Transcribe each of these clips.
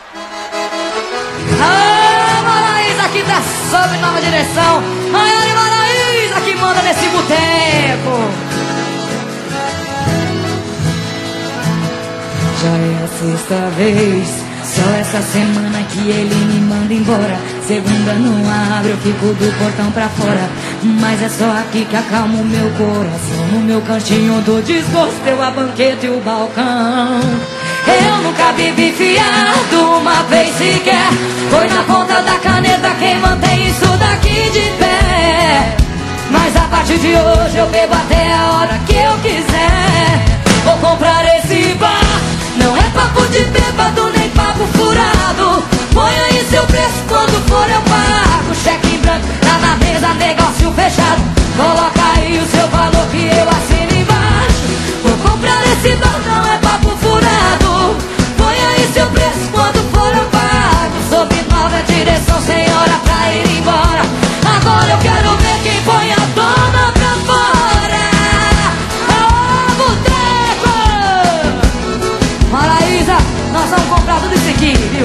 Ah, Maraísa que tá sob nova direção. Ai, Maraísa que manda nesse boteco. Já é a sexta vez, só essa semana que ele me manda embora. Segunda não abre, eu fico do portão pra fora. Mas é só aqui que acalma o meu coração. No meu cantinho do desgosto, eu a banqueta e o balcão. Eu nunca vivi fiado uma vez sequer. Foi na ponta da caneta quem mantém isso daqui de pé. Mas a partir de hoje eu bebo até a hora que eu quiser. Vou comprar esse bar. Não é papo de bêbado nem papo furado. Põe aí seu preço, quando for eu pago. Cheque em branco, tá na mesa, negócio fechado. Coloca aí o seu valor que eu assino embaixo. Vou comprar esse bar, não é papo furado. Põe aí seu preço, quando for eu pago. Sob nova direção, sem hora pra ir embora. Agora eu quero ver quem põe a dona pra fora. Ô, boteco! Maraísa, nós vamos comprar tudo isso aqui, viu?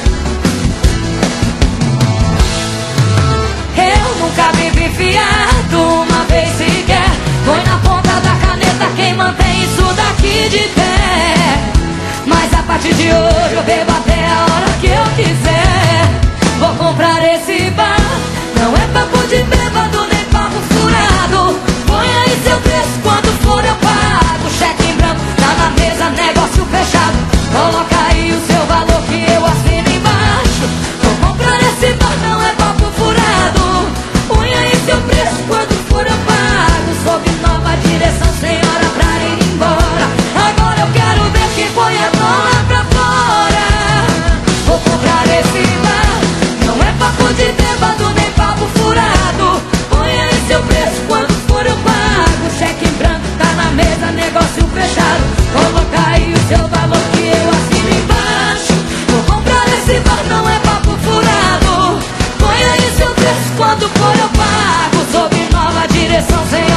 Eu nunca vivi fiado uma vez sequer. Foi na ponta da caneta quem mantém isso daqui de pé. Mas a partir de hoje eu bebo até a hora que eu quiser. Vou comprar esse bar. Não é papo de bêbado nem papo furado. Põe aí seu preço, quando for eu pago. Cheque em branco, tá na mesa, negócio fechado. Coloca aí o seu valor que eu assino embaixo. Vou comprar esse bar, não é papo furado. Põe aí seu preço, quando for eu pago. Sob nova direção, sem hora pra ir embora. Agora eu quero ver quem põe a dona pra fora. Vou comprar esse bar. Não é papo de bêbado nem papo furado. Põe aí seu preço, quando for eu pago. Cheque em branco, tá na mesa, negócio fechado. Coloca aí o seu valor que eu assino embaixo. Vou comprar esse bar, não é papo furado. Põe aí seu preço, quando for eu pago. Sob nova direção, sem